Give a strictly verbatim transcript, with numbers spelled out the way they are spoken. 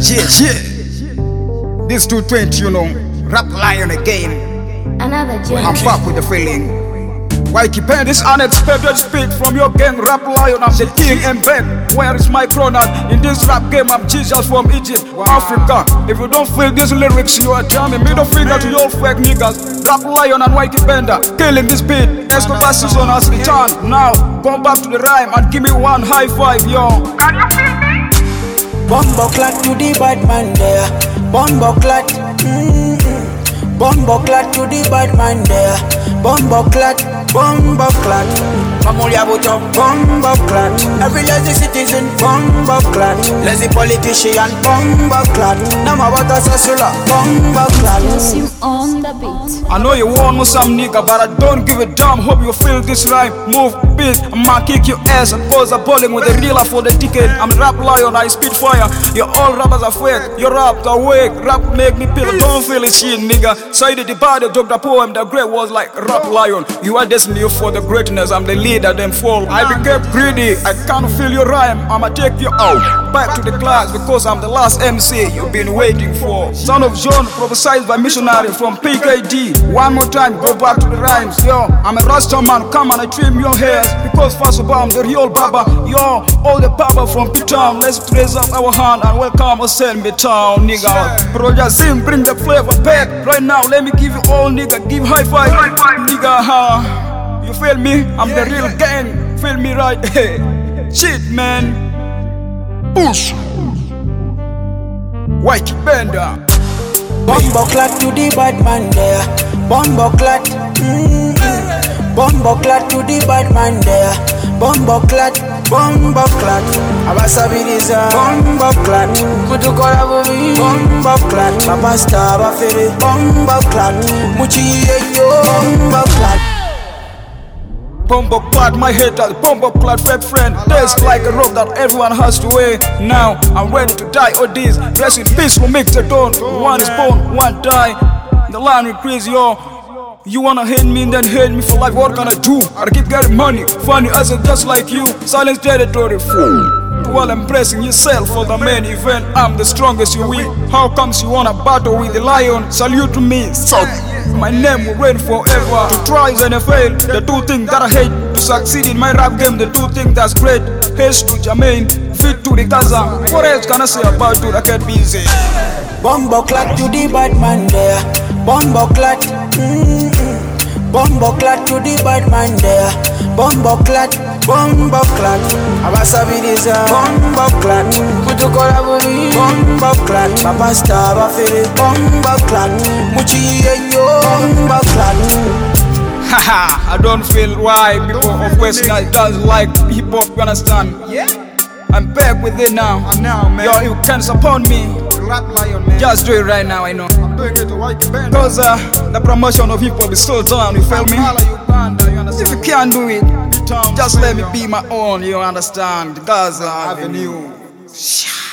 Yeah, yeah. This two twenty, you know, Rap Lion again. Another I'm gem. back with the feeling. Why keep paying this unexpected speed from your gang, Rap Lion? I'm the king and back. Where is my crown at? In this rap game, I'm Jesus from Egypt, Africa. If you don't feel these lyrics, you are jamming. Middle finger to your fake niggas. Rap Lion and Whitey Bender, killing this beat. Escobar season has returned. Now, go back to the rhyme and give me one high five, yo. Can you feel me? Bombo clat to the bad man there. Bombo clat. Mm-mm. Bombo clat to the bad man there. Bombo clat. Bombo clat. Mamulia Buto. Bombo clat. Every lazy citizen. Bombo clat. Lazy politician. Bombo clat. Namawata Sasula. Bombo clat. You on the beat. I know you want me some nigga, but I don't give a damn. Hope you feel this rhyme. Move, beat, I'ma kick your ass. And pose a bowling with a reeler for the ticket. I'm Rap Lion, I spit fire. You all rappers are fake. Your rap are wake. Rap make me feel. Don't feel it shit, nigga. Said the body, took the poem. The great was like Rap Lion. You are destined for the greatness. I'm the leader, them fall. I became greedy. I can't feel your rhyme. I'ma take you out. Back to the class because I'm the last M C you've been waiting for. Son of John, prophesied by missionary from P K D. One more time, go back to the rhymes. Yo, I'm a Rasta man, come and I trim your hairs. Because first of all, I'm the real Baba. Yo, all the Baba from P-Town. Let's raise up our hand and welcome us in P-Town, nigga. Bro, Yazim, bring the flavor back. Right now, let me give you all, nigga. Give high five, high five. Nigga, huh? You feel me? I'm the real gang. Feel me right? Hey, shit, man. Push. Whitey Bender. Bombo clat to the bad man there. Bombo clat. Mm-mm. Bombo clat to the bad man there. Bombo clat. Bombo clat. Abasabiriza. Bombo clat. Kutukora bubi. Bombo clat. Papa star bafere. Bombo clat. Muchiye yo. Bombo clat. Bombo clat, my haters, bombo clat, fake friend. Tastes like a rope that everyone has to wear. Now I'm ready to die. All these rest in peace will make the dawn. One is born, one die. The line will increase, yo. You wanna hate me, then hate me for life. What can I do? I keep getting money, funny as a just like you. Silence territory, fool. While embracing yourself for the main event, I'm the strongest you will. How comes you wanna battle with the lion? Salute to me, so my name will reign forever. To try and fail, the two things that I hate. To succeed in my rap game, the two things that's great. Haste to Jermaine, fit to the Gaza. What else can I say about you? I can't be easy. Bombo clat to the bad man there. Bombo clat. Mm-mm. Bombo clat to the bad man there. Bombo clat. Bombo clat. Abasabiriza. Bombo clat. Kutukora bubi. Bombo clat. Papa star bafere. Bombo clat. Muchiye yo. Bombo clat. Haha, I don't feel why people of West guys doesn't like hip hop, you understand? Yeah. I'm back with it now. I'm now, man. Yo, you can support me. Rap Lion, man. Just do it right now, I know. I'm doing it to Whitey Bender. Cause uh, the promotion of hip hop is so done, you feel me? If you can't do it, just let me be my own, you understand? Gaza Avenue.